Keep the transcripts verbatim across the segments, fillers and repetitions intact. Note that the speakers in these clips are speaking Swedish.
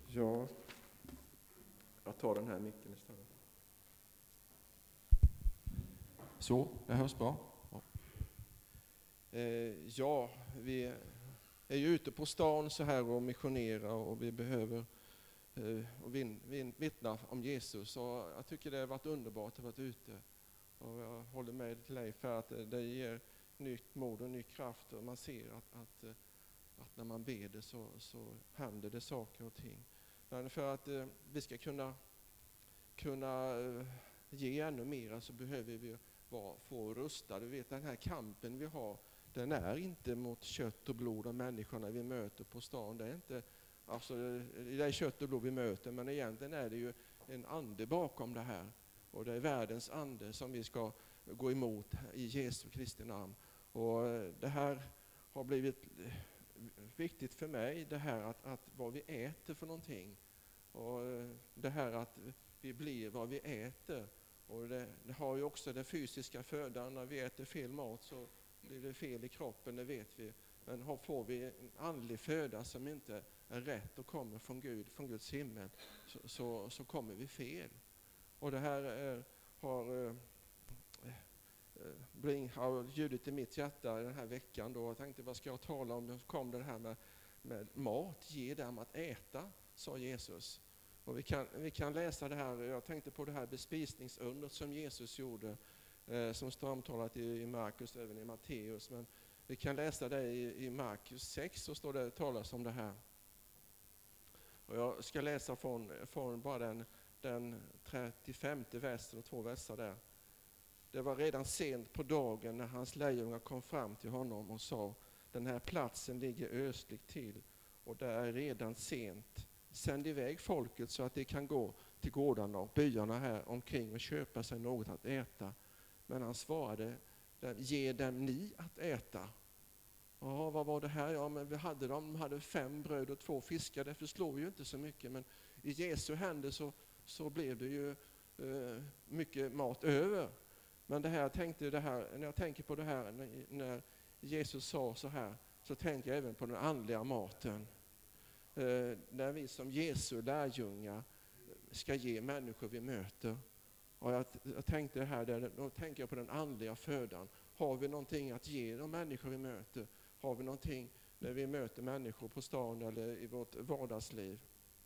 Ja, jag tar den här micken istället. Så, det hörs bra. Ja. Eh, ja, vi är ju ute på stan så här och missionerar och vi behöver eh, och vin, vin, vittna om Jesus. Och jag tycker det har varit underbart att vara ute. Och jag håller med till dig för att det ger nytt mod och ny kraft. Och man ser att, att, att när man ber det så, så händer det saker och ting. Men för att eh, vi ska kunna, kunna eh, ge ännu mer så behöver vi vara, få rustade. Du vet, den här kampen vi har, den är inte mot kött och blod och människorna vi möter på stan. Det är inte, alltså, det är kött och blod vi möter, men egentligen är det ju en ande bakom det här. Och det är världens ande som vi ska gå emot i Jesu Kristi namn. Och det här har blivit viktigt för mig, det här att, att vad vi äter för någonting. Och det här att vi blir vad vi äter. Och det, det har ju också den fysiska födan. När vi äter fel mat så blir det fel i kroppen, det vet vi. Men får vi en andlig föda som inte är rätt och kommer från Gud, från Guds himmel, så, så, så kommer vi fel. Och det här är, har eh, bring, har ljudit i mitt hjärta den här veckan. Då. Jag tänkte, vad ska jag tala om? Då kom det här med, med mat, ge dem att äta, sa Jesus. Och vi kan, vi kan läsa det här, jag tänkte på det här bespisningsundret som Jesus gjorde, eh, som står omtalat i, i Markus, även i Matteus. Men vi kan läsa det i, i Markus sex, så står det talas om det här. Och jag ska läsa från, från bara den, den trettiofemte versen och två versar där. Det var redan sent på dagen när hans lärjungar kom fram till honom och sa: den här platsen ligger ödsligt till och det är redan sent. Sänd iväg folket så att de kan gå till gårdarna och byarna här omkring och köpa sig något att äta. Men han svarade: ge dem ni att äta. Ja, vad var det här? Ja, men vi hade dem, de hade fem bröd och två fiskar. Det förslår ju inte så mycket, men i Jesu händer så, så blev det ju eh, mycket mat över. Men det här, jag tänkte det här, när jag tänker på det här, när, när Jesus sa så här, så tänker jag även på den andliga maten. Eh, när vi som Jesu lärjungar ska ge människor vi möter. Och jag, jag tänkte det här, där, då tänker jag på den andliga födan. Har vi någonting att ge de människor vi möter? Har vi någonting när vi möter människor på stan eller i vårt vardagsliv?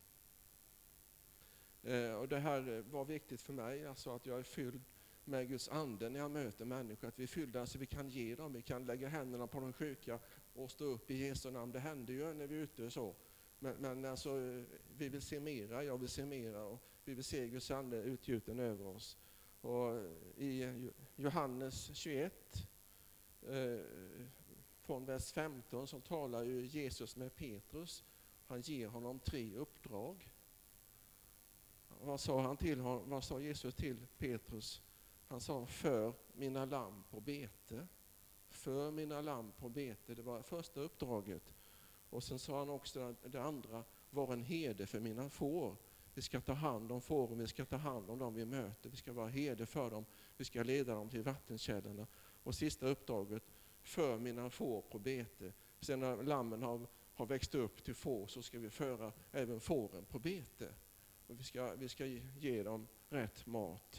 Eh, och det här var viktigt för mig, alltså att jag är fylld med Guds ande när jag möter människor. Att vi är fyllda så vi kan ge dem, vi kan lägga händerna på de sjuka och stå upp i Jesu namn. Det händer ju när vi är ute så. Men, men alltså, vi vill se mera, jag vill se mera och vi vill se Guds ande utgjuten över oss. Och i Johannes tjugoett eh, från vers femton så talar ju Jesus med Petrus. Han ger honom tre uppdrag. Vad sa han till honom? Vad sa Jesus till Petrus? Han sa: för mina lamm på bete. För mina lamm på bete, det var första uppdraget. Och sen sa han också det andra: var en herde för mina får. Vi ska ta hand om fåren, vi ska ta hand om dem vi möter. Vi ska vara herde för dem, vi ska leda dem till vattenkällorna. Och sista uppdraget: för mina får på bete. Sen när lammen har, har växt upp till får så ska vi föra även fåren på bete. Och vi ska, vi ska ge dem rätt mat.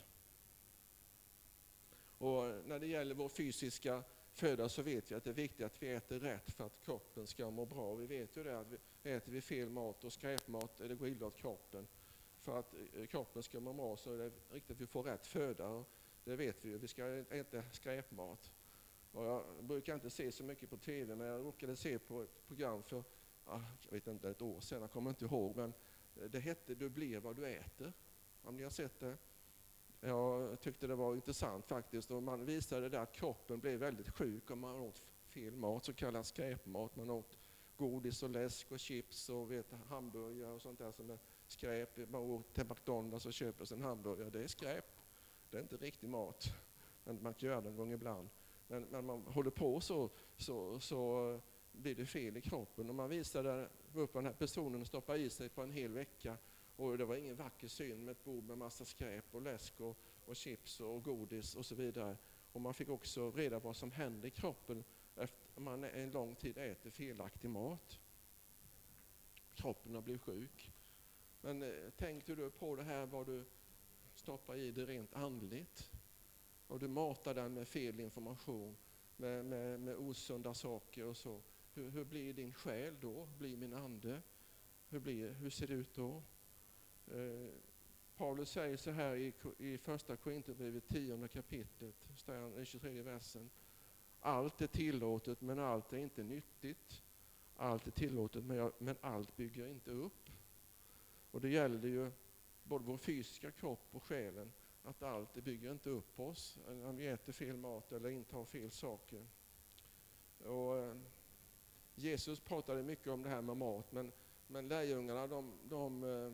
Och när det gäller vår fysiska föda så vet vi att det är viktigt att vi äter rätt för att kroppen ska må bra. Vi vet ju det, att vi äter vi fel mat och skräpmat, det går illa åt kroppen. För att kroppen ska må bra så är det viktigt att vi får rätt föda. Och det vet vi ju, vi ska äta skräpmat. Och jag brukar inte se så mycket på tv, men jag råkade se på ett program för, ah, jag vet inte, ett år sedan, jag kommer inte ihåg, men det hette Du blir vad du äter. Om ni har sett det? Jag tyckte det var intressant faktiskt. Och man visade där att kroppen blev väldigt sjuk om man åt fel mat, så kallad skräpmat. Man åt godis och läsk och chips och vet, hamburgare och sånt där som är skräp. Man åt till McDonalds och köper sig en hamburgare. Det är skräp. Det är inte riktig mat. Men man gör det en gång ibland. Men, men man håller på så, så, så blir det fel i kroppen. Och man visade upp den här personen och stoppade i sig på en hel vecka. Och det var ingen vacker syn med ett bord med massa skräp och läsk och, och chips och godis och så vidare. Och man fick också reda på vad som händer i kroppen efter man en lång tid äter felaktig mat. Kroppen har blivit sjuk. Men eh, tänkte du på det här vad du stoppar i det rent andligt? Och du matar den med fel information, med, med, med osunda saker och så. Hur, hur blir din själ då? Blir min ande? Hur, blir, hur ser det ut då? Eh, Paulus säger så här i, i första Korinthierbrevet tionde kapitlet, i tjugotredje versen. Allt är tillåtet men allt är inte nyttigt. Allt är tillåtet men, men allt bygger inte upp. Och det gäller ju både vår fysiska kropp och själen. Att allt det bygger inte upp oss när vi äter fel mat eller intar fel saker. Och eh, Jesus pratade mycket om det här med mat, men, men lärjungarna de, de eh,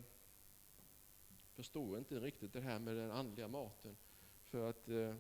förstod inte riktigt det här med den andliga maten. För att eh,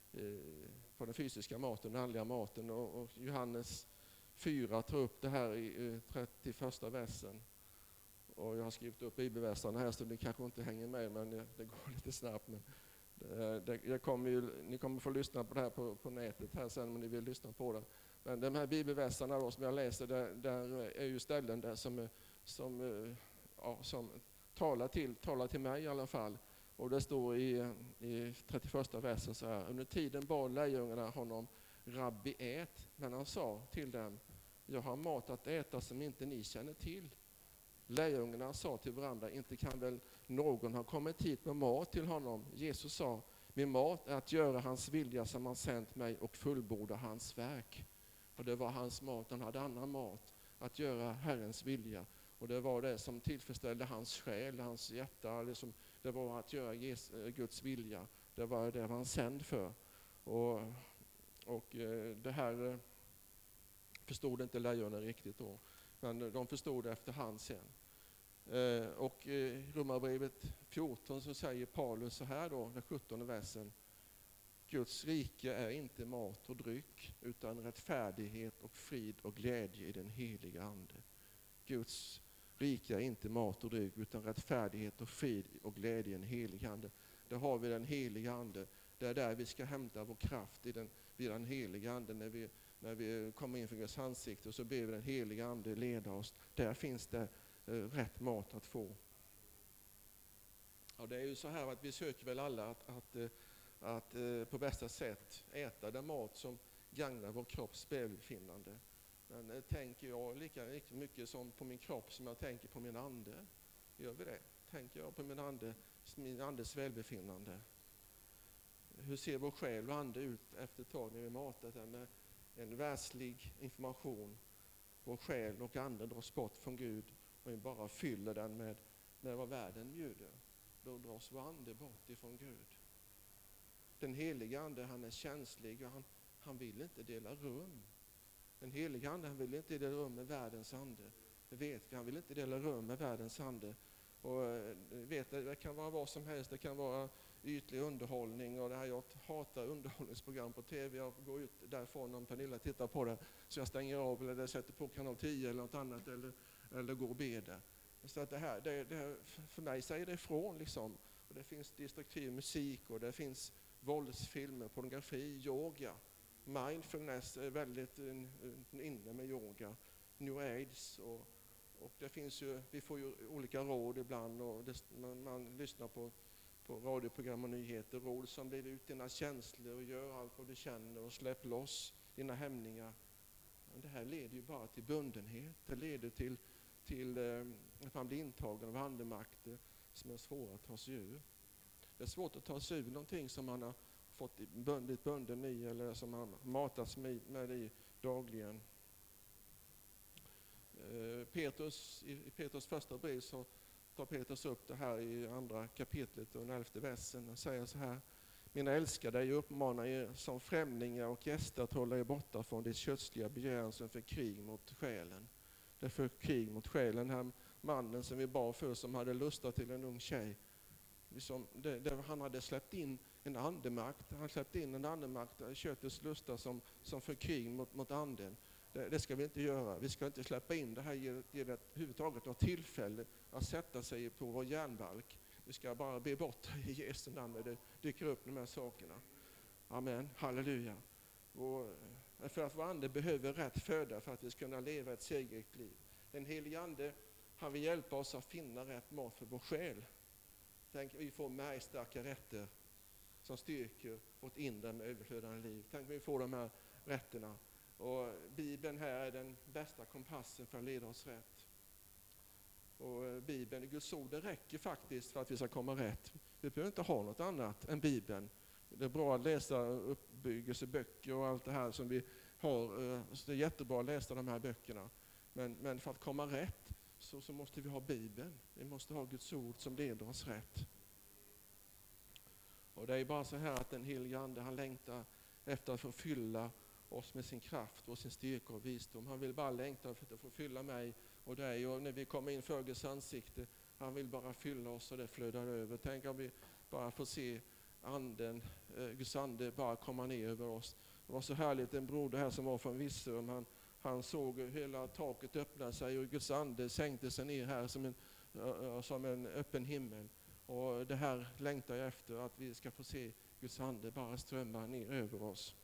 på den fysiska maten, den andliga maten. Och, och Johannes fyra tar upp det här i, i trettioförsta versen. Och jag har skrivit upp bibelverserna här så det kanske inte hänger med, men det, det går lite snabbt. Men det, det, jag kommer ju, ni kommer få lyssna på det här på, på nätet här sen om ni vill lyssna på det. Men de här bibelverserna då, som jag läser, där, där är ju ställen där som, som, ja, som talar, till, talar till mig i alla fall. Och det står i, i trettioförsta versen så här. Under tiden bad lärjungarna honom, Rabbi ät, men han sa till dem, jag har mat att äta som inte ni känner till. Lärjungarna sa till varandra, inte kan väl någon ha kommit hit med mat till honom? Jesus sa, min mat är att göra hans vilja som han sänt mig och fullborda hans verk. Och det var hans mat, han hade annan mat, att göra Herrens vilja. Och det var det som tillfredsställde hans själ, hans hjärta, liksom, det var att göra Guds vilja. Det var det han sänd för. Och, och det här förstod inte lärjungarna riktigt då. Men de förstod det efterhand sen. Och i Romarbrevet fjorton så säger Paulus så här då, den sjuttonde versen. Guds rike är inte mat och dryck utan rättfärdighet och frid och glädje i den heliga ande. Guds rike är inte mat och dryck utan rättfärdighet och frid och glädje i den heliga ande. Där har vi den heliga ande. Det är där vi ska hämta vår kraft i den, vid den heliga ande när vi När vi kommer in för Guds ansikte och så ber vi den heliga ande leda oss. Där finns det eh, rätt mat att få. Ja, det är ju så här att vi söker väl alla att, att, att, att eh, på bästa sätt äta den mat som gagnar vår kropps välbefinnande. Men eh, tänker jag lika, lika mycket som på min kropp som jag tänker på min ande? Gör vi det? Tänker jag på min ande, min andes välbefinnande? Hur ser vår själ och ande ut efter ett tag när vi matat den med en världslig information? Vår själ och ande dras bort från Gud och vi bara fyller den med, med vad världen bjuder. Då dras vår ande bort ifrån Gud. Den heliga ande, han är känslig och han, han vill inte dela rum. Den heliga ande, han vill inte dela rum med världens ande. Det vet vi, han vill inte dela rum med världens ande. Och vet, det kan vara vad som helst, det kan vara ytlig underhållning och det här, jag hatar underhållningsprogram på tv, jag går ut därifrån om Pernilla tittar på det så jag stänger av eller sätter på kanal tio eller något annat eller, eller går och ber. Så att det här, det, det, för mig säger det ifrån liksom. Och det finns destruktiv musik och det finns våldsfilmer, pornografi, yoga, mindfulness är väldigt inne med yoga, new age och, och det finns ju, vi får ju olika råd ibland och det, man, man lyssnar på på radioprogram och nyheter, råd som lever ut dina känslor och gör allt vad du känner och släpp loss dina hämningar. Men det här leder ju bara till bundenhet. Det leder till, till eh, att man blir intagen av andemakter som är svåra att ta sig ur. Det är svårt att ta sig ur någonting som man har fått blivit bunden i eller som man matas med, med i dagligen. Eh, Petrus, i, i Petrus första brev så tar Petrus upp det här i andra kapitlet och den elfte versen och säger så här. Mina älskade, jag uppmanar er som främlingar och gäster att hålla er borta från det kötsliga begären som för krig mot själen. Det är för krig mot själen. Den här mannen som vi bar för som hade lustat till en ung tjej. Liksom det, det, han hade släppt in en andemakt. Han släppte in en andemakt, köttets lustar som, som för krig mot, mot anden. Det, det ska vi inte göra. Vi ska inte släppa in det här ge, ge det överhuvudtaget något tillfälle att sätta sig på vår järnbalk. Vi ska bara be bort i Jesu namn när det dyker upp de här sakerna. Amen, halleluja. Och för att vår ande behöver rätt föda för att vi ska kunna leva ett segerrikt liv. Den helige ande, Han vill hjälpa oss att finna rätt mat för vår själ. Tänk vi får märgstarka rätter som styrker vårt inre med överflödande liv. Tänk vi får de här rätterna. Och Bibeln här är den bästa kompassen för att leda oss rätt. Och Bibeln, Guds ord, det räcker faktiskt för att vi ska komma rätt. Vi behöver inte ha något annat än Bibeln. Det är bra att läsa uppbyggelseböcker och allt det här som vi har. Så det är jättebra att läsa de här böckerna. Men, men för att komma rätt så, så måste vi ha Bibeln. Vi måste ha Guds ord som leder oss rätt. Och det är bara så här att den helige Ande, han längtar efter att få fylla oss med sin kraft och sin styrka och visdom. Han vill bara längta efter att få fylla mig och dig. Och när vi kommer in för Guds ansikte, han vill bara fylla oss och det flödar över. Tänk om vi bara får se anden, eh, Guds ande bara komma ner över oss. Det var så härligt, en broder här som var från Virserum, han, han såg hela taket öppna sig och Guds ande sänkte sig ner här som en, uh, som en öppen himmel. Och det här längtar jag efter, att vi ska få se Guds ande bara strömma ner över oss.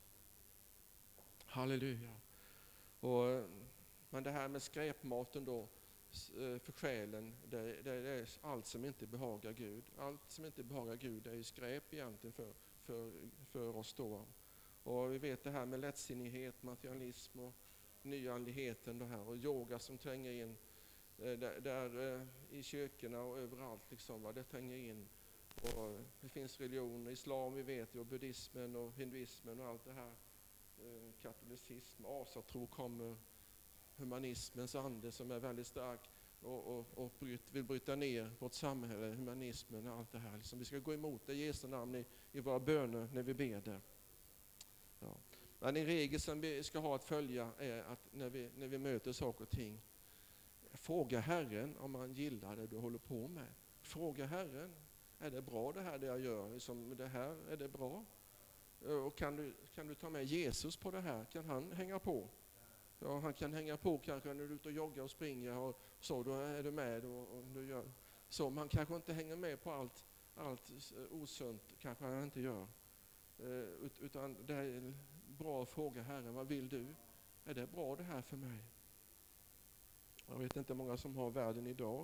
Halleluja. Och, men det här med skräpmaten då för själen, det, det är allt som inte behagar Gud. Allt som inte behagar Gud är ju skräp egentligen för, för, för oss då. Och vi vet det här med lättsinnighet, materialism och nyandligheten det här, och yoga som tränger in där, där i kyrkorna och överallt liksom, va, det tränger in. Och det finns religion, islam vi vet ju, och buddhismen och hinduismen och allt det här. Katolicism, asatro kommer, humanismens ande som är väldigt stark och, och, och bryt, vill bryta ner vårt samhälle, humanismen och allt det här. Liksom vi ska gå emot det i Jesu namn i, i våra böner när vi ber det. Ja. Men en regel som vi ska ha att följa är att när vi, när vi möter saker och ting, fråga Herren om han gillar det du håller på med. Fråga Herren, är det bra det här det jag gör? Liksom, det här, är det bra? Och kan du, kan du ta med Jesus på det här? Kan han hänga på? Ja, han kan hänga på kanske när du är ute och joggar och springer och så, då är du med och, och du gör så. Man kanske inte hänger med på allt, allt osunt, kanske han inte gör. Ut, utan det är bra att fråga Herren, vad vill du? Är det bra det här för mig? Jag vet inte många som har världen idag.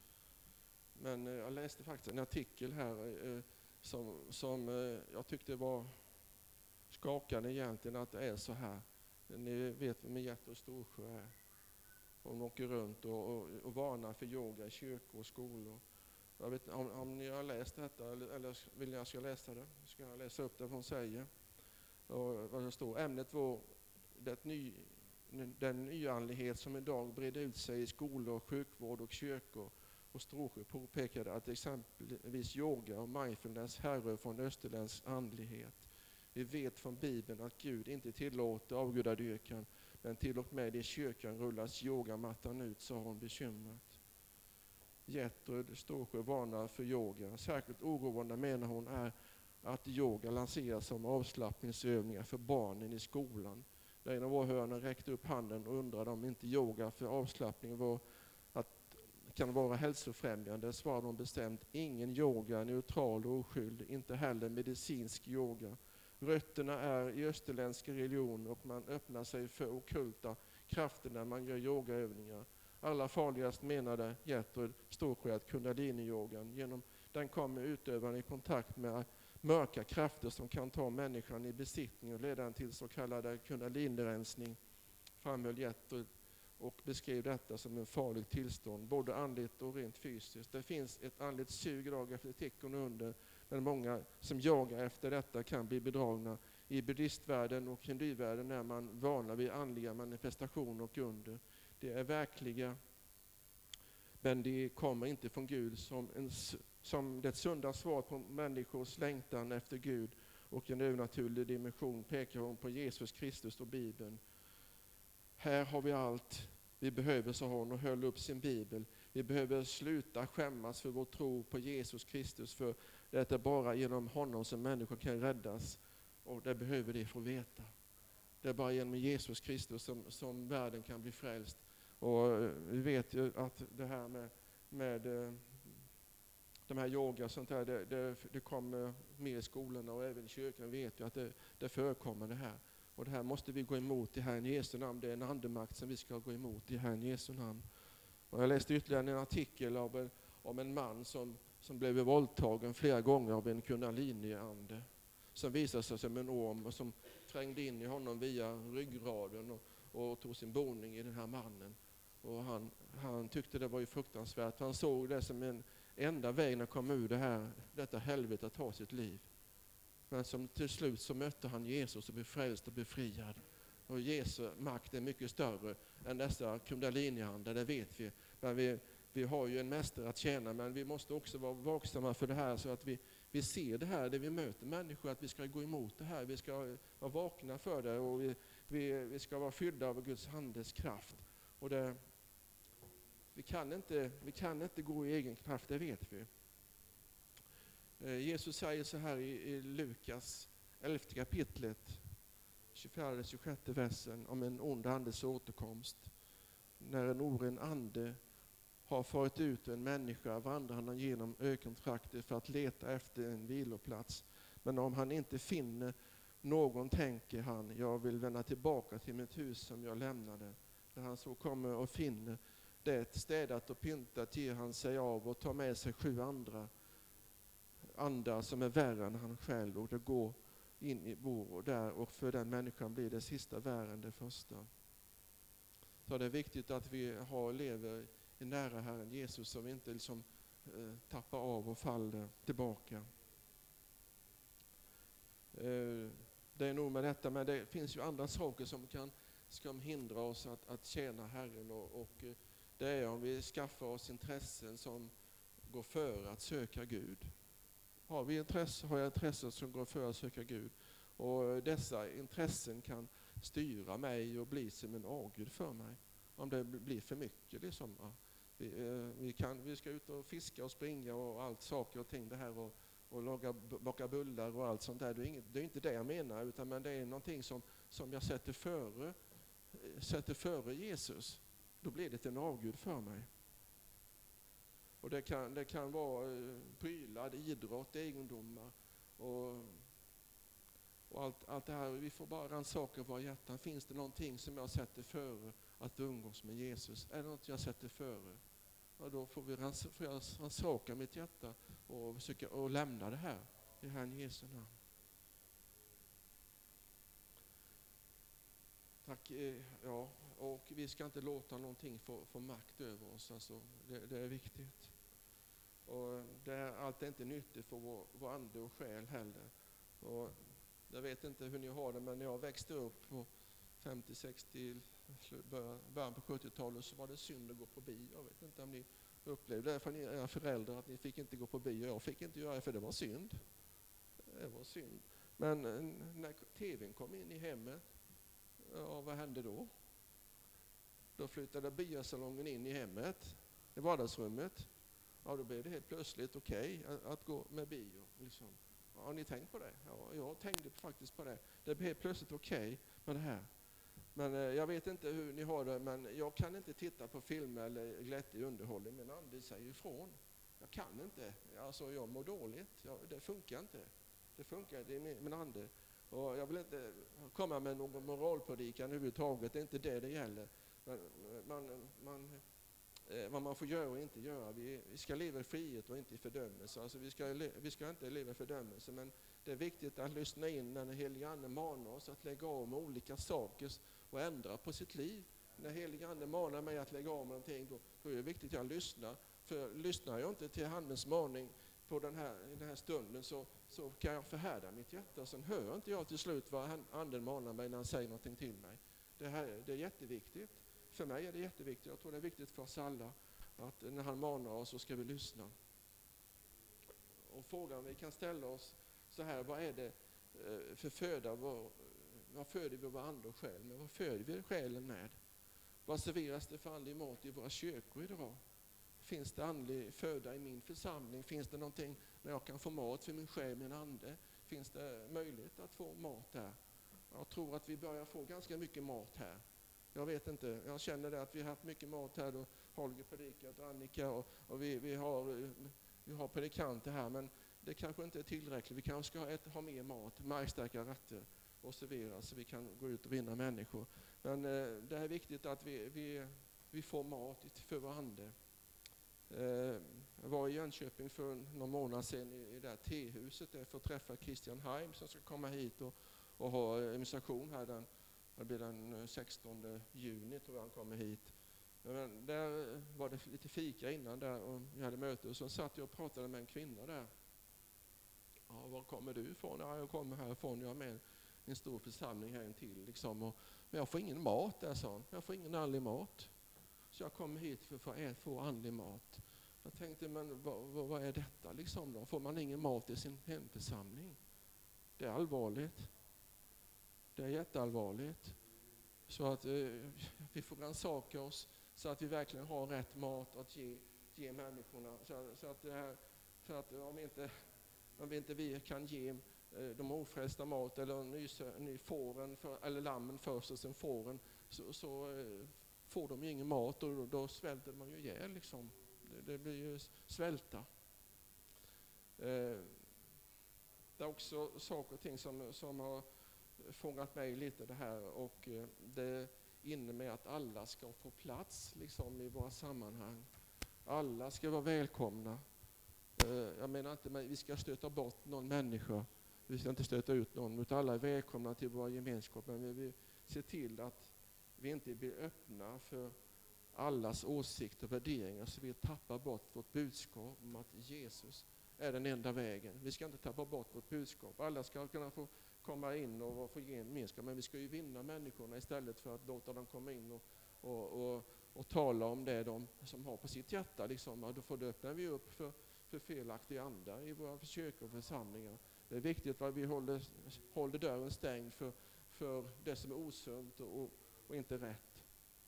Men jag läste faktiskt en artikel här som, som jag tyckte var skakande egentligen, att det är så här. Ni vet med Gertrud Storsjö är. Hon åker runt och, och, och varnar för yoga i kyrkor och skolor. Jag vet om, om ni har läst detta eller, eller vill jag ska läsa det? Ska jag läsa upp det hon säger? Och vad det står. Ämnet var det ny, den nyandlighet som idag breder ut sig i skolor, sjukvård och kyrkor. Och Storsjö påpekade att exempelvis yoga och mindfulness härrör från österländsk andlighet. Vi vet från Bibeln att Gud inte tillåter avgudadyrkan, men till och med i kyrkan rullas yogamattan ut, sa hon bekymrat. Gertrud Storsjö varnar för yoga. Särskilt oroande menar hon är att yoga lanseras som avslappningsövningar för barnen i skolan. Där en av åhörarna räckte upp handen och undrade om inte yoga för avslappning var att kan vara hälsofrämjande. Svarade hon bestämt: ingen yoga är neutral och oskyldig, inte heller medicinsk yoga. Rötterna är i österländsk religion och man öppnar sig för ockulta krafter när man gör yogaövningar. Allra farligast menade Gertrud Storsjö att kundalini-yogan. Genom den kommer utövaren i kontakt med mörka krafter som kan ta människan i besittning och leda till så kallad kundalini-rensning, framhöll Gertrud och beskrev detta som en farlig tillstånd, både andligt och rent fysiskt. Det finns ett andligt sug idag efter tecken och under, men många som jagar efter detta kan bli bedragna. I buddhistvärlden och hinduivärlden är man vana vid andliga manifestationer och under. Det är verkliga, men det kommer inte från Gud. Som, en, som det sunda svaret på människors längtan efter Gud och en övernaturlig dimension pekar hon på Jesus Kristus och Bibeln. Här har vi allt vi behöver, sa hon och höll upp sin bibel. Vi behöver sluta skämmas för vår tro på Jesus Kristus, för det är bara genom honom som människor kan räddas, och det behöver de få veta. Det är bara genom Jesus Kristus som, som världen kan bli frälst. Och vi vet ju att det här med, med de här yoga och sånt här, det, det, det kommer mer i skolorna och även i kyrkan. Vi vet ju att det, det förekommer det här. Och det här måste vi gå emot i Herren Jesu namn. Det är en andemakt som vi ska gå emot i Herren Jesu namn. Och jag läste ytterligare en artikel av en, om en man som, som blev våldtagen flera gånger av en kundaliniande. Som visade sig som en orm och som trängde in i honom via ryggraden och, och tog sin boning i den här mannen. Och han, han tyckte det var ju fruktansvärt. Han såg det som en enda väg att komma ur det här, detta helvete att ta sitt liv. Men som till slut så mötte han Jesus och blev frälst och befriad. Och Jesu makt är mycket större än dessa kundaliniandar, det vet vi. Men vi, vi har ju en mästare att tjäna, men vi måste också vara vaksamma för det här så att vi, vi ser det här där vi möter människor, att vi ska gå emot det här. Vi ska vara vakna för det och vi, vi, vi ska vara fyllda av Guds andes kraft. Och det, vi, kan inte, vi kan inte gå i egen kraft, det vet vi. Jesus säger så här i, i Lukas elfte kapitlet, tjugofjärde till tjugosjätte versen, om en ond andes återkomst. När en oren ande har farit ut ur en människa vandrar han genom ökentrakter för att leta efter en viloplats. Men om han inte finner någon tänker han, jag vill vända tillbaka till mitt hus som jag lämnade. När han så kommer och finner det städat och pyntat ger han sig av och tar med sig sju andra andar som är värre än han själv, och det går in i bor där, och för den människan blir det sista värre än det första. Så det är viktigt att vi har, lever i nära Herren Jesus så vi inte liksom eh, tappar av och faller tillbaka. Eh, det är nog med detta, men det finns ju andra saker som kan ska hindra oss att, att tjäna Herren, och, och eh, det är om vi skaffar oss intressen som går före att söka Gud. Har vi intresse, har jag intressen som går före att söka Gud, och dessa intressen kan styra mig och bli som en avgud för mig. Om det blir för mycket liksom. Vi, vi, kan, vi ska ut och fiska och springa och allt saker och ting det här och, och laga, baka bullar och allt sånt där. Det är, inget, det är inte det jag menar, utan men det är någonting som, som jag sätter före, sätter före Jesus. Då blir det en avgud för mig. Och det kan, det kan vara prylar, idrott, egendomar och, och allt, allt det här. Vi får bara rannsaka våra hjärtan. Finns det någonting som jag sätter före att umgås med Jesus? Är det något jag sätter före? Och då får vi rans, får jag rannsaka mitt hjärta och försöka och lämna det här i Herren Jesu namn. Tack, ja, och vi ska inte låta någonting få, få makt över oss. Alltså, det, det är viktigt. Och det är, allt är inte nyttigt för vår, vår ande och själ heller. Och jag vet inte hur ni har det, men när jag växte upp på femtio sextio, början på sjuttiotalet, så var det synd att gå på bio. Jag vet inte om ni upplevde det för era föräldrar, att ni fick inte gå på bio. Jag fick inte göra det för det var synd. Det var synd. Men när tvn kom in i hemmet, ja, vad hände då? Då flyttade biosalongen in i hemmet, i vardagsrummet. Ja, då blev det helt plötsligt okej okay att, att gå med bio. Liksom. Har ni tänkt på det? Ja, jag tänkte faktiskt på det. Det blev helt plötsligt okej okay med det här. Men eh, jag vet inte hur ni har det, men jag kan inte titta på filmer eller glättig underhållning. Min ande säger ifrån. Jag kan inte. Alltså, jag mår dåligt. Jag, det funkar inte. Det funkar, det är min, min ande. Och jag vill inte komma med någon moralpredikan överhuvudtaget. Det är inte det det gäller. Men, man, man, eh, vad man får göra och inte göra. Vi, vi ska leva i frihet och inte i fördömelse. Alltså vi, ska, vi ska inte leva i fördömelse, men det är viktigt att lyssna in när den helige Ande manar oss att lägga av med olika saker och ändra på sitt liv. När helige Ande manar mig att lägga av med någonting, då, då är det viktigt att jag lyssnar. För lyssnar jag inte till Andens maning på den här, i den här stunden, så, så kan jag förhärda mitt hjärta. Sen hör inte jag till slut vad Anden manar mig när han säger någonting till mig. Det, här, det är jätteviktigt. För mig är det jätteviktigt. Jag tror det är viktigt för oss alla att när han manar oss så ska vi lyssna. Och frågan vi kan ställa oss så här: vad är det för föda? Vad, vad föder vi vår ande och själ med? Vad föder vi själen med? Vad serveras det för andlig mat i våra kyrkor idag? Finns det andlig föda i min församling? Finns det någonting när jag kan få mat för min själ, min ande? Finns det möjlighet att få mat där? Jag tror att vi börjar få ganska mycket mat här. Jag vet inte, jag känner det att vi har haft mycket mat här då. Holger predikat och Annika och, och vi, vi, har, vi har predikanter här, men det kanske inte är tillräckligt. Vi kanske ska ha, ett, ha mer mat, markstärka rätter och servera så vi kan gå ut och vinna människor. Men eh, det är viktigt att vi, vi, vi får mat för vår ande. Jag var i Jönköping för någon månad sedan i det här tehuset där för att träffa Christian Heim som ska komma hit och, och ha emission här. Den, det blir den sextonde juni tror jag han kommer hit. Men där var det lite fika innan där och vi hade möte och så satt jag och pratade med en kvinna där. Ja, var kommer du ifrån? Ja, jag kommer härifrån. Jag är med en stor församling här intill liksom. Och, men jag får ingen mat där, sa hon. Jag får ingen andlig mat. Så jag kommer hit för att få, få andlig mat. Jag tänkte, men vad, vad, vad är detta liksom då? Får man ingen mat i sin hemförsamling? Det är allvarligt. Det är jätteallvarligt. Så att eh, vi får rannsaka oss så att vi verkligen har rätt mat att ge, ge människorna. Så, så att, det här, så att om vi inte, om vi inte vi kan ge eh, de ofrälsta mat eller ny, ny fåren för, eller lammen först och sen fåren så, så eh, får de ju ingen mat och då, då svälter man ju ihjäl liksom. Det, det blir ju svälta. Eh, det är också saker och ting som, som har fångat mig lite det här och eh, det inne med att alla ska få plats liksom i våra sammanhang. Alla ska vara välkomna. Eh, jag menar inte att vi ska stöta bort någon människa. Vi ska inte stöta ut någon, utan alla är välkomna till våra gemenskap. Men vi vill se till att vi inte blir öppna för allas åsikter och värderingar så vi tappar bort vårt budskap om att Jesus är den enda vägen. Vi ska inte tappa bort vårt budskap. Alla ska kunna få komma in och få gemenskap, men vi ska ju vinna människorna istället för att låta dem komma in och, och, och, och tala om det de som har på sitt hjärta. Liksom. Då får det öppnar vi upp för, för felaktiga andar i våra kyrkor och församlingar. Det är viktigt att vi håller, håller dörren stängd för, för det som är osunt och, och inte rätt.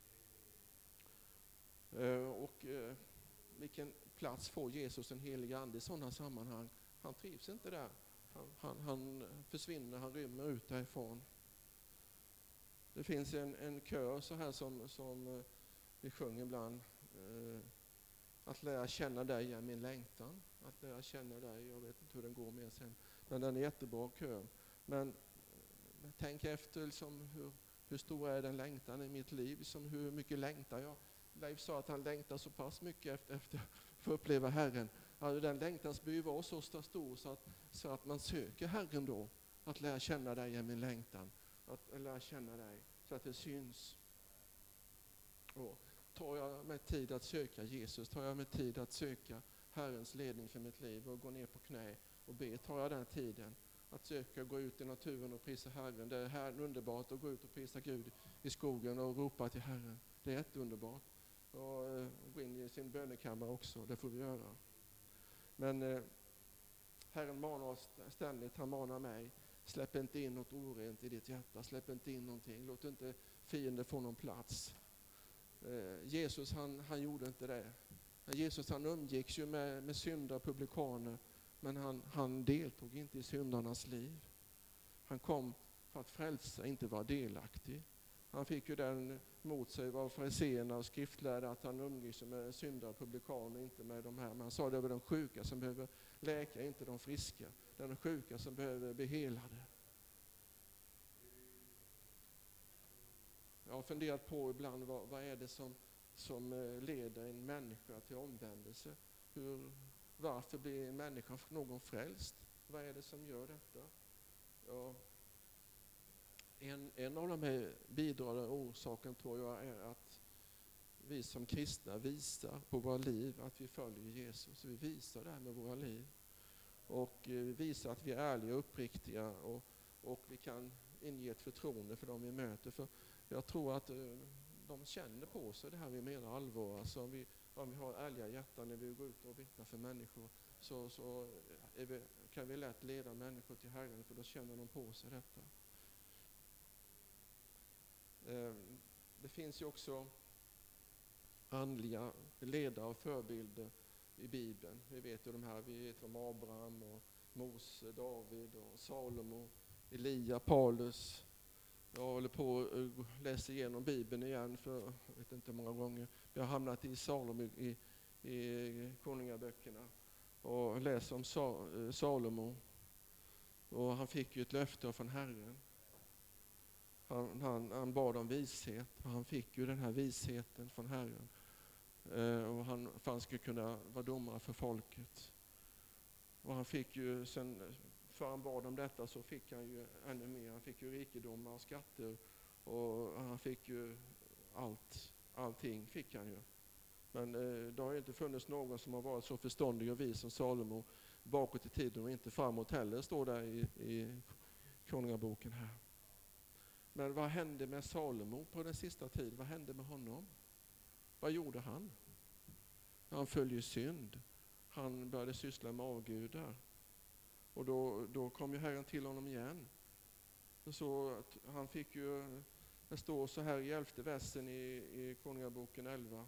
Och eh, vilken plats får Jesus en helig ande i sådana sammanhang? Han trivs inte där. Han, han, han försvinner, han rymmer ut därifrån. Det finns en, en kör så här som, som vi sjunger ibland. Eh, att lära känna dig är min längtan. Att lära känna dig, jag vet inte hur den går med sen. Men den är jättebra kör. Men, men tänk efter liksom, hur, hur stor är den längtan i mitt liv? Liksom, hur mycket längtar jag? Leif sa att han längtar så pass mycket efter, efter för att uppleva Herren. Alltså, den längtan bör ju vara så stor så att, så att man söker Herren då. Att lära känna dig är min längtan. Att lära känna dig så att det syns. Och tar jag mig tid att söka Jesus, tar jag mig tid att söka Herrens ledning för mitt liv och gå ner på knä och be, tar jag den tiden att söka, gå ut i naturen och prisa Herren. Det är här underbart att gå ut och prisa Gud i skogen och ropa till Herren. Det är jätteunderbart. Och eh, gå in i sin bönekammare också, det får vi göra. Men eh, Herren manar oss ständigt, han manar mig. Släpp inte in något orent i ditt hjärta, släpp inte in någonting. Låt inte fienden få någon plats. Eh, Jesus han, han gjorde inte det. Jesus han umgicks ju med, med syndare, publikaner, men han, han deltog inte i syndarnas liv. Han kom för att frälsa, inte vara delaktig. Han fick ju den mot sig av fariséerna och skriftlärda att han umgicks med syndare, publikaner, inte med de här. Men han sa det var de sjuka som behöver läka, inte de friska. Det är de sjuka som behöver bli helade. Jag har funderat på ibland vad, vad är det som, som leder en människa till omvändelse. Hur, varför blir en människa någon frälst? Vad är det som gör detta? Ja, en, en av de här bidragande orsaken tror jag är att vi som kristna visar på våra liv att vi följer Jesus. Vi visar det här med våra liv. Och vi visar att vi är ärliga och uppriktiga och, och vi kan inge ett förtroende för dem vi möter. För jag tror att de känner på sig det här vi menar allvar. Alltså om, vi, om vi har ärliga hjärtan när vi går ut och vittnar för människor så, så är vi, kan vi lätt leda människor till Herren, för då känner de på sig detta. Det finns ju också andliga ledare och förebilder i Bibeln. Vi vet ju de här, vi vet om Abraham och Mose, David och Salomo, Elia, Paulus. Jag håller på att läsa igenom Bibeln igen för jag vet inte hur många gånger. Vi har hamnat i Salomo i, i konungaböckerna och läser om Salomo. Och han fick ju ett löfte från Herren. Han, han, han bad om vishet och han fick ju den här visheten från Herren. Eh, och han, för han skulle kunna vara domare för folket. Och han fick ju sen, för han bad om detta så fick han ju ännu mer. Han fick ju rikedomar och skatter och han fick ju allt, allting fick han ju. Men eh, det har ju inte funnits någon som har varit så förståndig och vis som Salomo bakåt i tiden och inte framåt heller, står där i, i Konungaboken här. Men vad hände med Salomo på den sista tiden? Vad hände med honom? Vad gjorde han? Han föll ju synd. Han började syssla med avgudar. Och då, då kom ju Herren till honom igen. Så att han fick ju, det står så här i elfte versen i, i Konungaboken elva.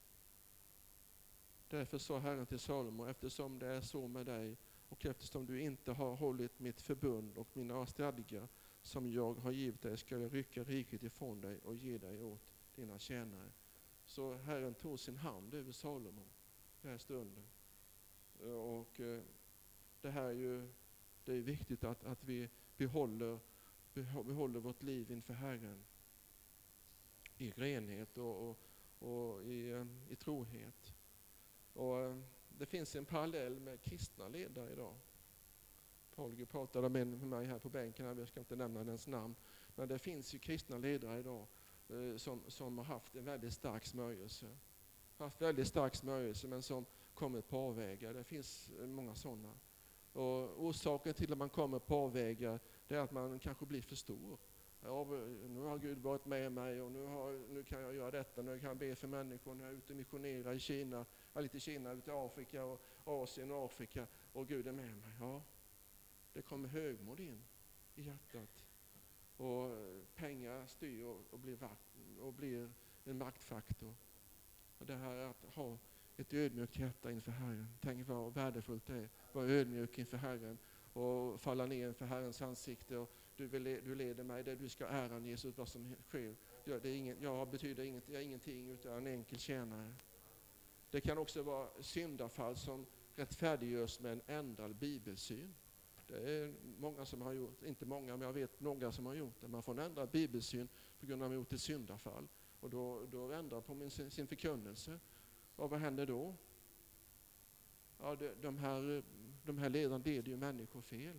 Därför sa Herren till Salomo, eftersom det är så med dig och eftersom du inte har hållit mitt förbund och mina stadgar som jag har givit dig, ska jag rycka riket ifrån dig och ge dig åt dina tjänare. Så Herren tog sin hand över Salomo den här stunden. Och det här är ju, det är viktigt att, att vi behåller, behåller vårt liv inför Herren i renhet och, och, och i, i trohet. Och det finns en parallell med kristna ledare idag. Holger pratade med mig här på bänken, jag ska inte nämna dens namn. Men det finns ju kristna ledare idag eh, som, som har haft en väldigt stark smörjelse. Haft väldigt stark smörjelse men som kommer på avvägar. Det finns många sådana. Och orsaken till att man kommer på avvägar det är att man kanske blir för stor. Ja, nu har Gud varit med mig och nu, har, nu kan jag göra detta, nu kan jag be för människor, nu är jag ute och missionerar i Kina, ja, lite Kina, lite Afrika och Asien och Afrika och Gud är med mig. Ja, det kommer högmod in i hjärtat och pengar styr och, och, blir, och blir en maktfaktor. Och det här är att ha ett ödmjukt hjärta inför Herren. Tänk vad värdefullt det är, vara ödmjuk inför Herren och falla ner inför Herrens ansikte. Och du, vill, du leder mig där du ska ära Jesus vad som sker. Jag, det är ingen, jag betyder inget, jag är ingenting utan en enkel tjänare. Det kan också vara syndafall som rättfärdiggörs med en ändrad bibelsyn. Det är många som har gjort, inte många men jag vet några som har gjort det. Man får en ändrad bibelsyn på grund av att man gjort ett syndafall. Och då, då ändrar på min, sin förkunnelse. Och vad händer då? Ja, de, de, här, de här ledarna leder ju människor fel.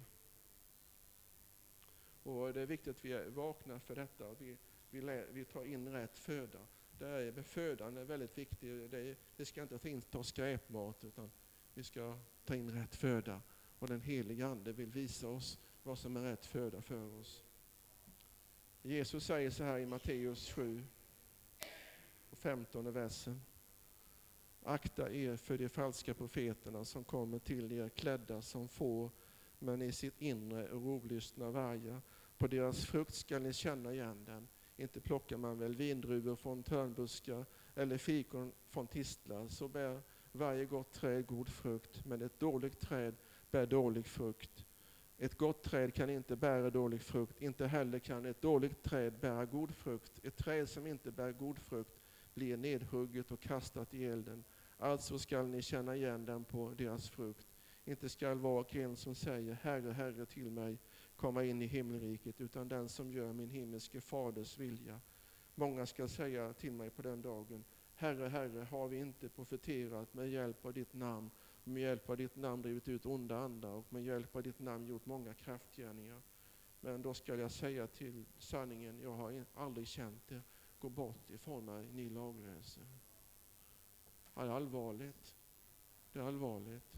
Och det är viktigt att vi är vakna för detta. Vi, vi, vi tar in rätt föda. Det är, med födan är väldigt viktigt. Det, är, det ska inte ta in ta skräpmat utan vi ska ta in rätt föda. Och den heliga ande vill visa oss vad som är rätt föda för oss. Jesus säger så här i Matteus sju och femtonde versen. Akta er för de falska profeterna som kommer till er klädda som får, men i sitt inre rovlystna vargar. På deras frukt ska ni känna igen den. Inte plockar man väl vindruvor från törnbuskar eller fikon från tistlar, så bär varje gott träd god frukt, men ett dåligt träd bär dålig frukt. Ett gott träd kan inte bära dålig frukt, inte heller kan ett dåligt träd bära god frukt. Ett träd som inte bär god frukt blir nedhugget och kastat i elden. Alltså skall ni känna igen den på deras frukt. Inte skall var och en som säger Herre, Herre till mig komma in i himmelriket, utan den som gör min himmelske faders vilja. Många ska säga till mig på den dagen, Herre, Herre, har vi inte profeterat med hjälp av ditt namn, med hjälp av ditt namn drivit ut onda andar och med hjälp av ditt namn gjort många kraftgärningar. Men då ska jag säga till sanningen, jag har aldrig känt det. Gå bort ifrån mig, ni laglösa. Det är allvarligt. Det är allvarligt.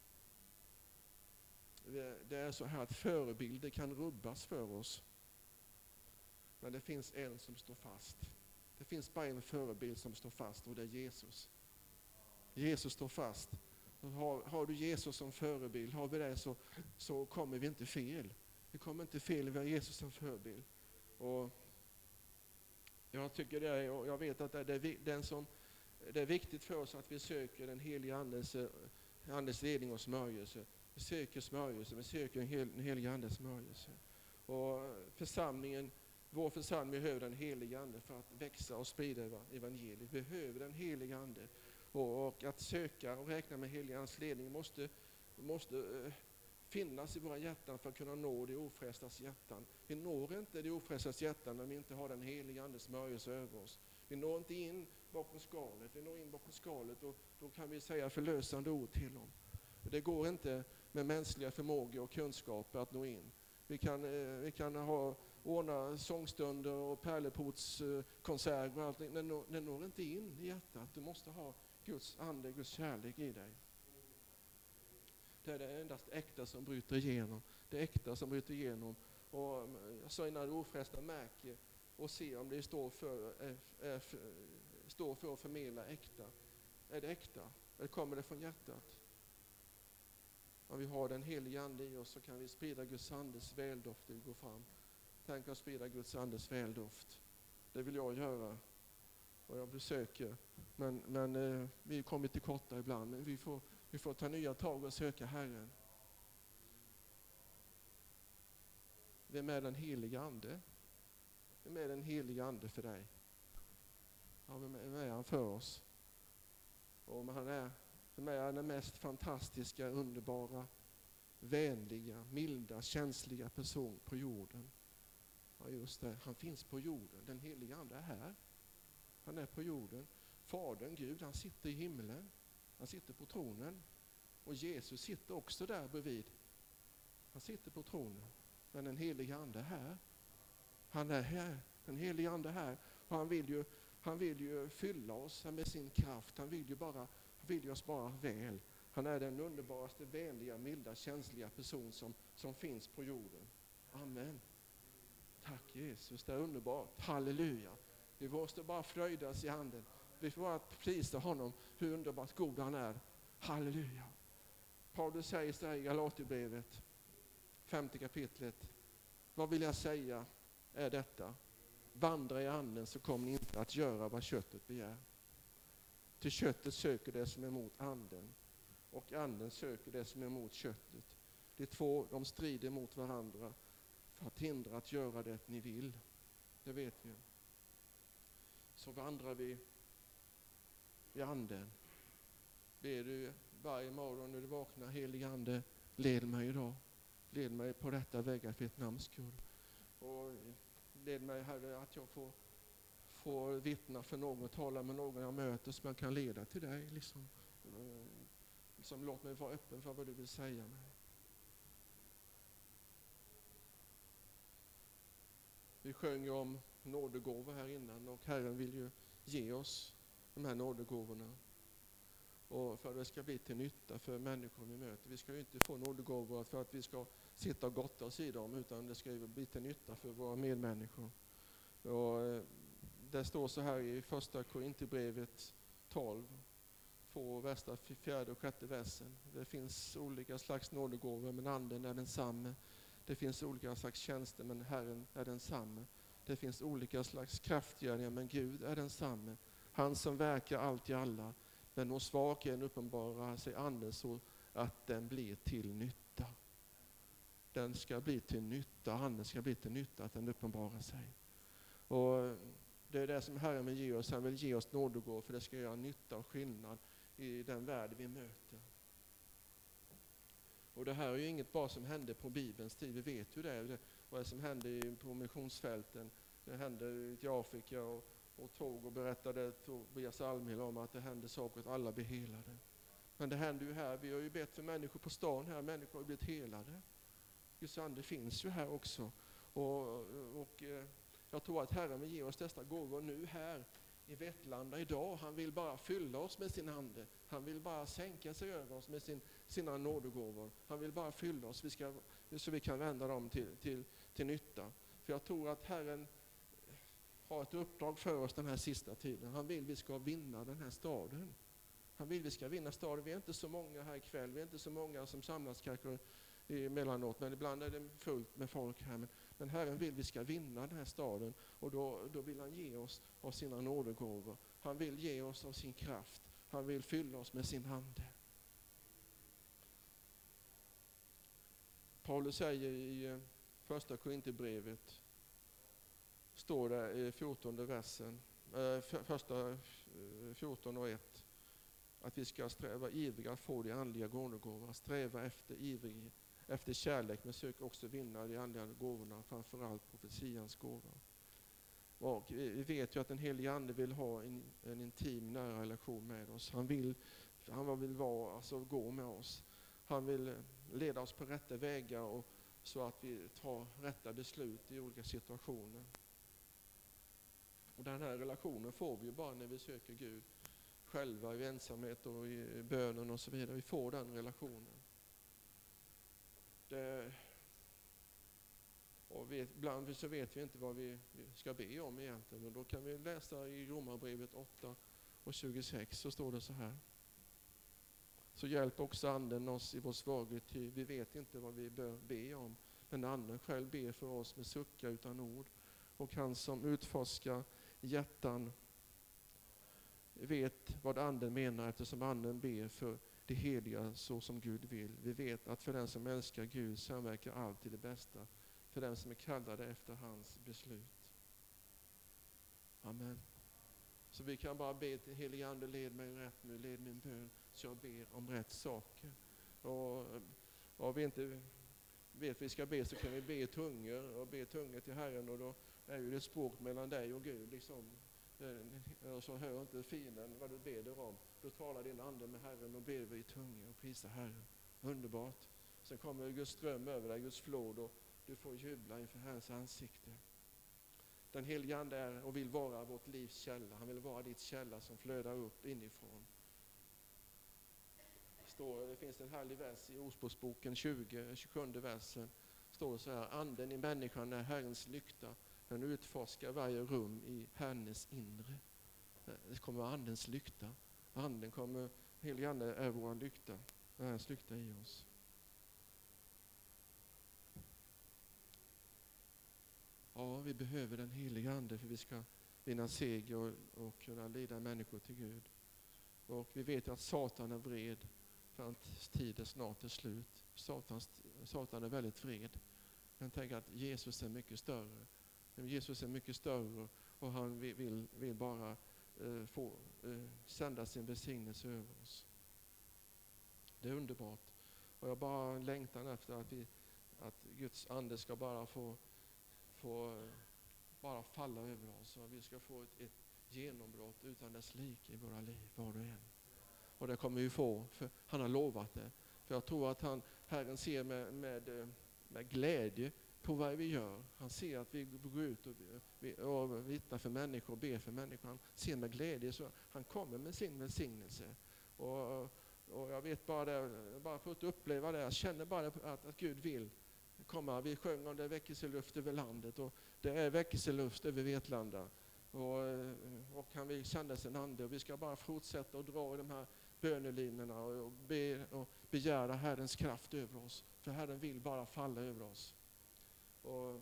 Det är så här att förebilder kan rubbas för oss. Men det finns en som står fast. Det finns bara en förebild som står fast och det är Jesus. Jesus står fast. Har, har du Jesus som förebild, har vi det så, så kommer vi inte fel. Vi kommer inte fel, vi har Jesus som förebild. Och jag tycker det är, och jag vet att det är, den som, det är viktigt för oss att vi söker den heliga andens, andens ledning och smörjelse. Vi söker smörjelse, vi söker en, hel, en helig andes smörjelse. Och församlingen, vår församling behöver den heliga ande för att växa och sprida evangeliet. Vi behöver den heliga ande. Och, och att söka och räkna med helig andes ledning måste, måste finnas i våra hjärtan för att kunna nå de ofrälstas hjärtan. Vi når inte de ofrälstas hjärtan när vi inte har den heliga andes smörjelse över oss. Vi når inte in bakom skalet. Vi når in bakom skalet och då kan vi säga förlösande ord till dem. Det går inte med mänskliga förmågor och kunskaper att nå in. Vi kan, eh, vi kan ha, ordna sångstunder och pärleportskonserter och allt. Det når, det når inte in i hjärtat. Du måste ha Guds ande, Guds kärlek i dig. Det är det endast äkta som bryter igenom. Det är äkta som bryter igenom. Och så innan du ofrälsta märker och ser om det står för, är, är, står för att förmedla äkta. Är det äkta? Eller kommer det från hjärtat? Om vi har den heliga ande i oss så kan vi sprida Guds andes väldoft. Vi går fram. Tänk att sprida Guds andes väldoft. Det vill jag göra. Och jag besöker. Men, men eh, vi kommer till korta ibland. Men vi får, vi får ta nya tag och söka Herren. Vem är den heliga ande? Vem är den heliga ande för dig? Ja, vem är, vem är han för oss? Och han är, vem är den mest fantastiska, underbara, vänliga, milda, känsliga person på jorden? Ja, just det. Han finns på jorden. Den heliga ande är här. Han är på jorden. Fadern Gud, han sitter i himlen. Han sitter på tronen. Och Jesus sitter också där bredvid. Han sitter på tronen. Men den heliga ande är här. Han är här. Den heliga ande är här. Och han vill ju, han vill ju fylla oss med sin kraft. Han vill ju bara, han vill ju oss bara väl. Han är den underbaraste, vänliga, milda, känsliga person som, som finns på jorden. Amen. Tack Jesus, det är underbart. Halleluja. Vi måste bara fröjdas i anden. Vi får bara prisa honom hur underbart god han är. Halleluja. Paulus säger så här i Galaterbrevet, femte kapitlet. Vad vill jag säga är detta? Vandra i anden så kommer ni inte att göra vad köttet begär. Till köttet söker det som är emot anden. Och anden söker det som är emot köttet. De två, de strider mot varandra för att hindra att göra det ni vill. Det vet vi. Så vandrar vi i anden. Ber du varje morgon när du vaknar, helig ande, led mig idag. Led mig på detta vägar för ett namns skull. Och led mig, Herre, att jag får, får vittna för någon, tala med någon jag möter som jag kan leda till dig. Liksom. Liksom, låt mig vara öppen för vad du vill säga mig. Vi sjöng ju om nådegåvor här innan och Herren vill ju ge oss de här nådegåvorna. Och för att det ska bli till nytta för människor vi möter. Vi ska ju inte få nådegåvor för att vi ska sitta och gotta oss i dem, utan det ska ju bli till nytta för våra medmänniskor. Och det står så här i första Korinthierbrevet tolv, två versta fjärde och sjätte versen. Det finns olika slags nådegåvor, men anden är densamme. Det finns olika slags tjänster, men Herren är densamme. Det finns olika slags kraftgärningar, men Gud är densamme. Han som verkar allt i alla. Men hos svagheten uppenbarar sig anden så att den blir till nytta. Den ska bli till nytta, anden ska bli till nytta, att den uppenbarar sig. Och det är det som Herren vill ge oss. Han vill ge oss nådegåvor för det ska göra nytta och skillnad i den värld vi möter. Och det här är ju inget bara som hände på Bibelns tid. Vi vet ju det. det vad som hände på missionsfälten. Det hände i Afrika och, och tog och berättade Tobias Almhild om att det hände saker att alla blev helade. Men det händer ju här. Vi har ju bett för människor på stan här. Människor har blivit helade. Guds ande finns ju här också. Och, och jag tror att Herren vill ge oss dessa gåvor nu här i Vetlanda idag. Han vill bara fylla oss med sin ande. Han vill bara sänka sig över oss med sin, sina nådegåvor. Han vill bara fylla oss vi ska, så vi kan vända dem till, till, till nytta. För jag tror att Herren har ett uppdrag för oss den här sista tiden. Han vill vi ska vinna den här staden. Han vill vi ska vinna staden. Vi är inte så många här ikväll. Vi är inte så många som samlas kanske emellanåt. Men ibland är det fullt med folk här. Men, men Herren vill vi ska vinna den här staden. Och då, då vill han ge oss av sina nådegåvor. Han vill ge oss av sin kraft. Han vill fylla oss med sin ande. Paulus säger i första Korinthierbrevet, står det i fjortonde versen, äh, första fjorton och ett, att vi ska sträva ivriga att få de andliga nådegåvorna, sträva efter ivrig efter kärlek, men sök också vinna de andliga gåvorna, framförallt profetians gåva. Och vi vet ju att den helige ande vill ha en, en intim, nära relation med oss. Han vill, han vill vara, alltså gå med oss. Han vill leda oss på rätta vägar och så att vi tar rätta beslut i olika situationer. Och den här relationen får vi ju bara när vi söker Gud själva i ensamhet och i bönen och så vidare. Vi får den relationen. Det, och vi, ibland så vet vi inte vad vi ska be om egentligen. Och då kan vi läsa i Romarbrevet åtta och tjugosex, så står det så här. Så hjälp också anden oss i vår svaghet, ty vi vet inte vad vi bör be om. Men anden själv ber för oss med suckar utan ord. Och han som utforskar hjärtan vet vad anden menar, eftersom anden ber för det heliga så som Gud vill. Vi vet att för den som älskar Gud samverkar allt till det bästa. För den som är kallade efter hans beslut. Amen. Så vi kan bara be till helige ande, led mig rätt nu, led min bön, så jag ber om rätt saker. Och om vi inte vet vi ska be, så kan vi be i tungor och be tungor till Herren, och då är ju det språk mellan dig och Gud liksom. Och så hör inte fienden vad du ber om. Då talar din ande med Herren och ber vi i tungor och prisar Herren. Underbart. Sen kommer Guds ström över dig, Guds flod, och du får jubla inför Herrens ansikte. Den helige ande är och vill vara vårt livs källa. Han vill vara ditt källa som flödar upp inifrån. Står, det finns en härlig vers i Ordspråksboken tjugo, tjugosjunde versen. Står det så här: anden i människan är Herrens lykta. Den utforskar varje rum i hennes inre. Det kommer andens lykta. Anden kommer, helige ande är vår lykta. Herrens lykta i oss. Ja, vi behöver den heliga ande för vi ska vinna seger och, och kunna leda människor till Gud. Och vi vet att Satan är vred, för hans tid är snart är slut. Satans, Satan är väldigt vred. Men tänk att Jesus är mycket större. Jesus är mycket större och han vill, vill, vill bara uh, få uh, sända sin välsignelse över oss. Det är underbart. Och jag bara längtar efter att, vi, att Guds ande ska bara få få bara falla över oss, och vi ska få ett, ett genombrott utan dess like i våra liv, var och en. Och det kommer vi få, för han har lovat det. För jag tror att han, Herren ser med, med, med glädje på vad vi gör. Han ser att vi går ut och, och vittnar för människor och ber för människor. Han ser med glädje, så han kommer med sin välsignelse. Och, och jag vet bara det, bara fått uppleva det, jag känner bara att, att Gud vill komma. Vi sjöng om det, väckelseluft över landet, och det är väckelseluft över Vetlanda. Och, och kan vi känna sin ande, och vi ska bara fortsätta att dra i de här bönelinorna och, be, och begära Herrens kraft över oss. För Herren vill bara falla över oss. Och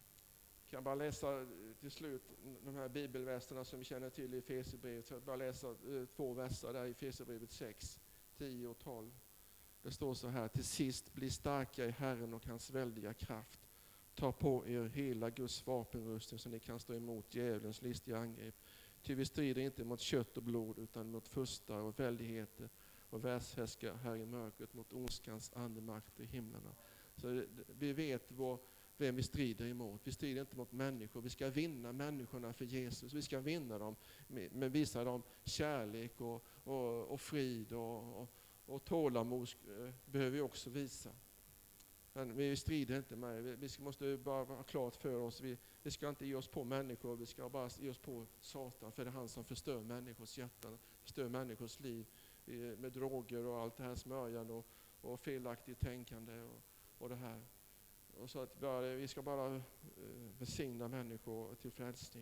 kan bara läsa till slut de här bibelverserna som vi känner till i Efesierbrevet. Så jag bara läsa två verser där i Efesierbrevet sex, tio och tolv. Det står så här: till sist bli starka i Herren och hans väldiga kraft. Ta på er hela Guds vapenrustning så ni kan stå emot djävulens listiga angrepp. Ty vi strider inte mot kött och blod utan mot furstar och väldigheter och världshärskare här i mörkret, mot ondskans andemakt i himlarna. Så vi vet vad, vem vi strider emot. Vi strider inte mot människor. Vi ska vinna människorna för Jesus. Vi ska vinna dem, men visa dem kärlek och, och, och frid och, och Och tålamod behöver vi också visa. Men vi strider inte med det. Vi måste bara vara klart för oss. Vi, vi ska inte ge oss på människor. Vi ska bara ge oss på Satan. För det är han som förstör människors hjärtan. Förstör människors liv med droger och allt det här smörjan och, och felaktigt tänkande och, och det här. Och så att bara, vi ska bara välsigna människor till frälsning.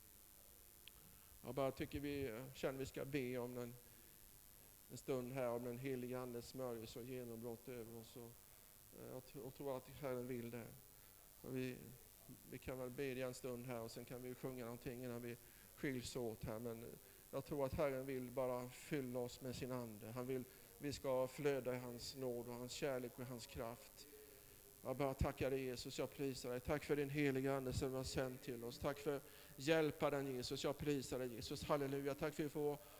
Jag bara tycker vi känner vi ska be om den en stund här, om den heliga andes smörjelse och genombrott över oss. Och jag tror, tror att Herren vill det. Och vi, vi kan väl be det en stund här och sen kan vi sjunga någonting innan vi skiljs åt här. Men jag tror att Herren vill bara fylla oss med sin ande. Han vill vi ska flöda i hans nåd och hans kärlek och hans kraft. Jag bara tackar dig Jesus, jag prisar dig. Tack för din heliga ande som du har sänt till oss. Tack för hjälpa den Jesus, jag prisar dig Jesus. Halleluja, tack för att vi får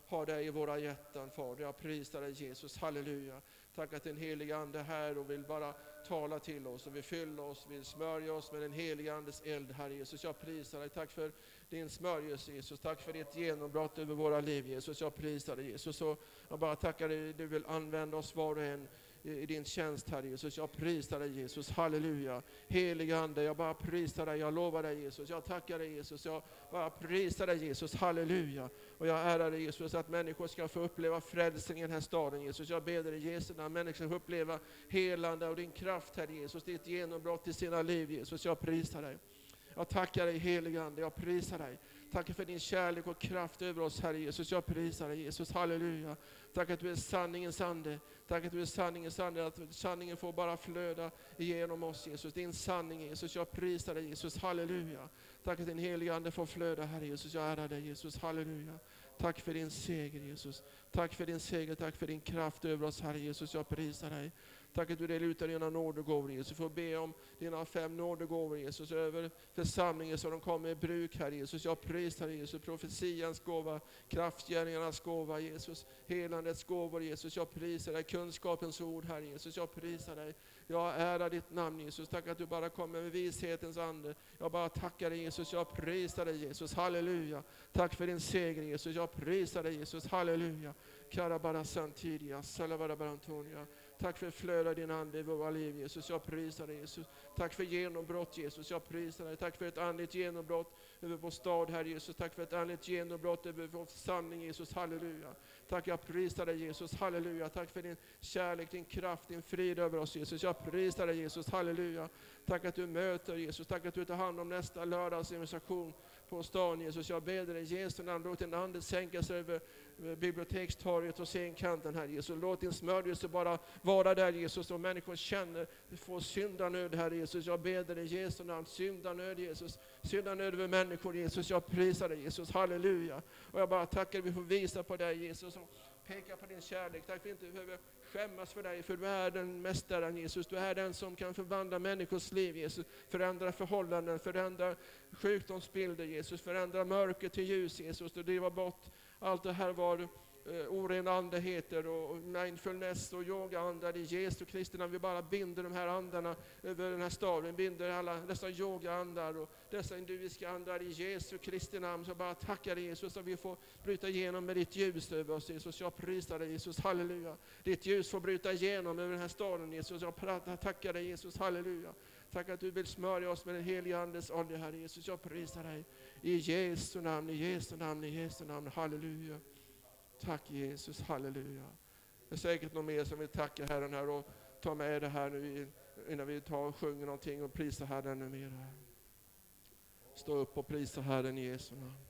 ha dig i våra hjärtan, Fader. Jag prisar dig, Jesus. Halleluja. Tack att den heliga Ande är här och vill bara tala till oss och vill fylla oss, vill smörja oss med den heliga Andes eld, Herre Jesus. Jag prisar dig. Tack för din smörjelse, Jesus. Tack för ditt genombrott över våra liv, Jesus. Jag prisar dig, Jesus. Och jag bara tackar dig, du vill använda oss var och en i din tjänst, Herre Jesus. Jag prisar dig, Jesus. Halleluja. Heliga Ande, jag bara prisar dig. Jag lovar dig, Jesus. Jag tackar dig, Jesus. Jag bara prisar dig, Jesus. Halleluja. Och jag ärar dig, Jesus, att människor ska få uppleva frälsning i den här staden, Jesus. Jag ber dig i Jesu namn. Människor ska få uppleva helande och din kraft, Herre Jesus. Ditt genombrott i sina liv, Jesus. Jag prisar dig. Jag tackar dig, heliga Ande. Jag prisar dig. Tack för din kärlek och kraft över oss, Herre Jesus. Jag prisar dig, Jesus. Halleluja. Tack att du är sanningens ande. Tack att du är sanningens ande. Att sanningen får bara flöda igenom oss, Jesus. Din sanning, Jesus. Jag prisar dig, Jesus. Halleluja. Tack att din heliga Ande får flöda, Herre Jesus. Jag ärar dig, Jesus. Halleluja. Tack för din seger, Jesus. Tack för din seger. Tack för din kraft över oss, Herre Jesus. Jag prisar dig. Tack att du delar ut dina nådegåvor, Jesus. Får be om dina fem nådegåvor, Jesus, över församlingen så de kommer i bruk, Herre Jesus. Jag prisar dig, Jesus. Profetians gåva, kraftgärningarnas gåva, Jesus. Helandets gåvor, Jesus. Jag prisar dig. Kunskapens ord, Herre Jesus. Jag prisar dig. Jag ärar ditt namn, Jesus. Tack att du bara kommer med vishetens ande. Jag bara tackar dig, Jesus. Jag prisar dig, Jesus. Halleluja. Tack för din seger, Jesus. Jag prisar dig, Jesus. Halleluja. Karabara santidia, salavara Antonia. Tack för flöda din ande i våra liv, Jesus. Jag prisar dig, Jesus. Tack för genombrott, Jesus. Jag prisar dig. Tack för ett andligt genombrott över vår stad, Herre Jesus. Tack för ett andligt genombrott över vår församling, Jesus. Halleluja. Tack, jag prisar dig, Jesus. Halleluja. Tack för din kärlek, din kraft, din frid över oss, Jesus. Jag prisar dig, Jesus. Halleluja. Tack att du möter, Jesus. Tack att du tar hand om nästa lördags demonstration på stan, Jesus. Jag ber dig, Jesu namn. Låt din ande sänka sig över bibliotekstorget och scenkanten, här, Jesus. Låt din smörjelse bara vara där, Jesus. Och människor känner, får syndanöd, här, Jesus. Jag ber dig, Jesu namn. Syndanöd, Jesus. Syndanöd över människor, Jesus. Jag prisar dig, Jesus. Halleluja. Och jag bara tackar, vi får visa på dig, Jesus. Och peka på din kärlek. Tack för att vi inte behöver skämmas för dig. För du är den mästaren, Jesus. Du är den som kan förvandla människors liv, Jesus. Förändra förhållanden, förändra sjukdomsbilder, Jesus. Förändra mörker till ljus, Jesus. Du driver bort allt det här var uh, orena andligheter och mindfulness och yoga-andar i Jesu Kristi namn. Vi bara binder de här andarna över den här staden. Binder alla dessa yoga-andar och dessa indiviska andar i Jesu Kristi namn. Så bara tackar dig, Jesus, att vi får bryta igenom med ditt ljus över oss, Jesus. Jag prisar dig, Jesus. Halleluja. Ditt ljus får bryta igenom över den här staden, Jesus. Jag tackar dig, Jesus. Halleluja. Tack att du vill smörja oss med den heliga Andes olja, Herre Jesus. Jag prisar dig. I Jesu namn, i Jesu namn, i Jesu namn. Halleluja. Tack, Jesus. Halleluja. Det är säkert någon mer som vill tacka Herren här och ta med det här nu innan vi tar och sjunger någonting och prisar Herren ännu mer. Stå upp och prisa Herren i Jesu namn.